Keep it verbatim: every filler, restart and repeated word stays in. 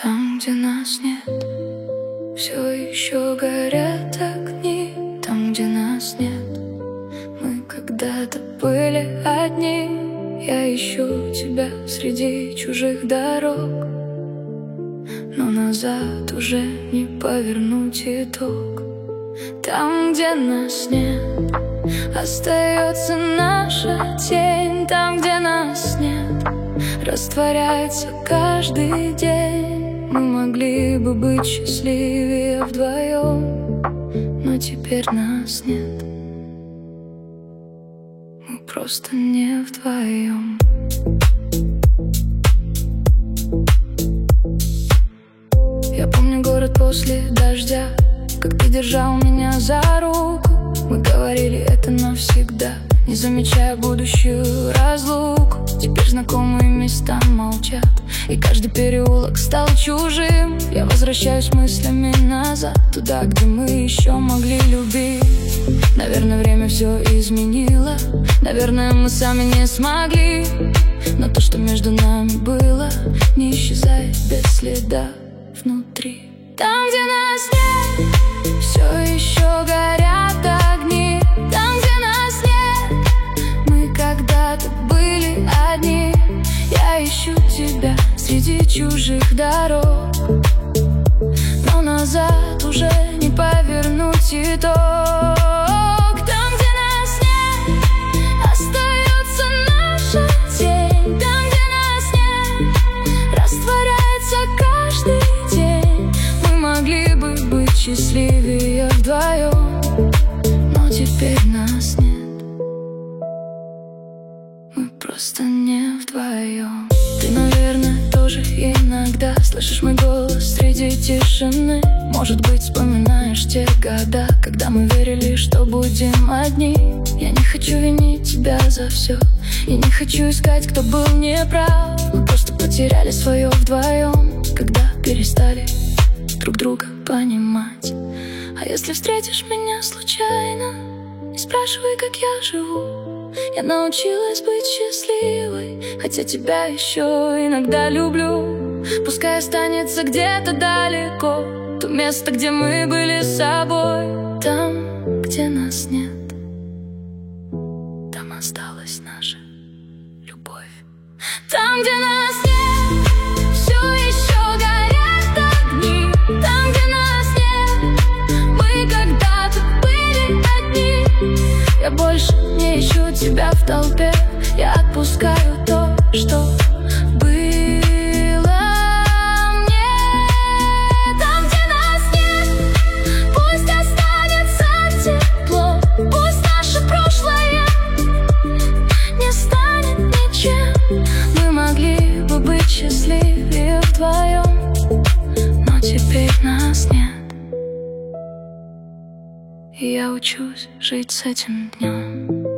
Там, где нас нет, все еще горят огни. Там, где нас нет, мы когда-то были одни. Я ищу тебя среди чужих дорог, но назад уже не повернуть итог. Там, где нас нет, остается наша тень. Там, где нас нет, растворяется каждый день. Мы могли бы быть счастливее вдвоем, но теперь нас нет. Мы просто не вдвоем. Я помню город после дождя, как ты держал меня за руку. Мы говорили это навсегда, не замечая будущую разлуку. Теперь знакомые места молчат, и каждый переулок стал чужим. Я возвращаюсь мыслями назад, туда, где мы еще могли любить. Наверное, время все изменило, наверное, мы сами не смогли. Но то, что между нами было, не исчезает без следа внутри. Там, где нас нет, все еще горят огни. Там, где нас нет, мы когда-то были одни. Я ищу тебя среди чужих дорог, но назад уже не повернуть итог. Там, где нас нет, остается наша тень. Там, где нас нет, растворяется каждый день. Мы могли бы быть счастливее вдвоем, но теперь нас нет. Мы просто не вдвоем. Ты, наверное, тоже иногда слышишь мой голос среди тишины. Может быть, вспоминаешь те года, когда мы верили, что будем одни. Я не хочу винить тебя за все, я не хочу искать, кто был неправ. Мы просто потеряли свое вдвоем, когда перестали друг друга понимать. А если встретишь меня случайно, не спрашивай, как я живу. Я научилась быть счастливой, хотя тебя еще иногда люблю. Пускай останется где-то далеко то место, где мы были с собой. Там, где нас нет, там осталась наша любовь. Там, где нас нет, все еще горят огни. Там, где нас нет, мы когда-то были одни. Я больше не ищу тебя в толпе, я отпускаю то, что было мне. Там, где нас нет, пусть останется тепло. Пусть наше прошлое не станет ничем. Мы могли бы быть счастливее вдвоем, но теперь нас нет. И я учусь жить с этим днем.